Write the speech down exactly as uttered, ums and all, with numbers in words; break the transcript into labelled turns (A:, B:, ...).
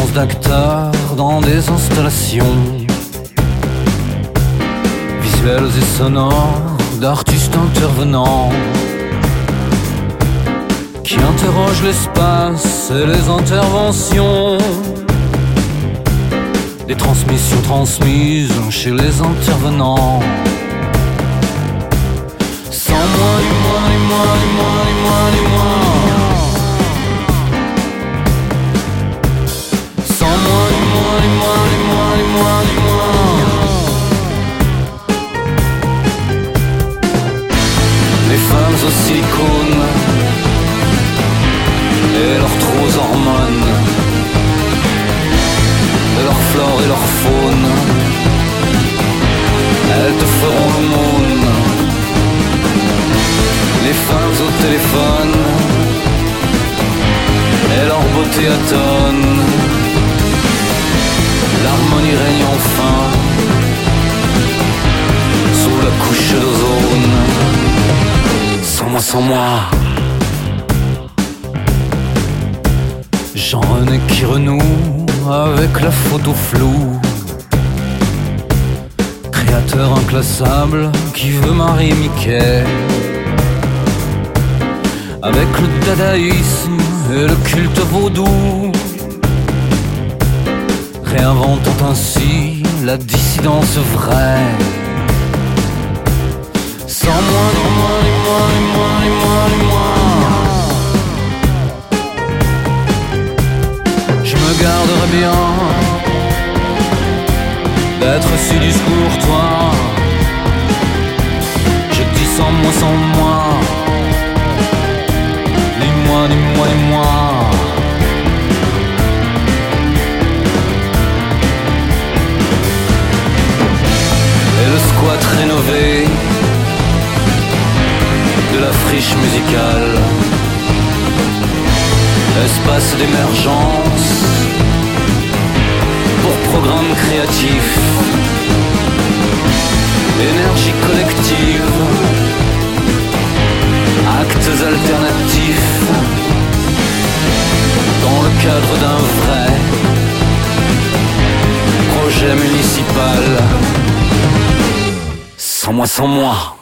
A: présence d'acteurs dans des installations visuelles et sonores d'artistes intervenants qui interrogent l'espace et les interventions, des transmissions transmises chez les intervenants. Sans moi, ni moi, ni moi, ni moi, ni moi, ni moi. Sans moi, ni moi, ni moi, ni moi, ni moi, ni moi. Les femmes au silicone et leurs trop hormones, et leur flore et leur faune, elles te feront l'aumône. Les femmes au téléphone et leur beauté atone, l'harmonie règne enfin sous la couche d'ozone. Sans moi, sans moi, Jean-René qui renoue avec la photo floue, créateur inclassable qui veut marier Mickey avec le dadaïsme et le culte vaudou, réinventant ainsi la dissidence vraie. Sans moi, ni moi, ni moi, ni moi, ni moi, ni moi. Je me garderai bien d'être si discours, toi. Je dis sans moi, sans moi. Ni moi, ni moi, ni moi. Et le squat rénové de la friche musicale, espace d'émergence pour programme créatif, énergie collective, actes alternatifs, dans le cadre d'un vrai projet municipal. Sans moi, sans moi.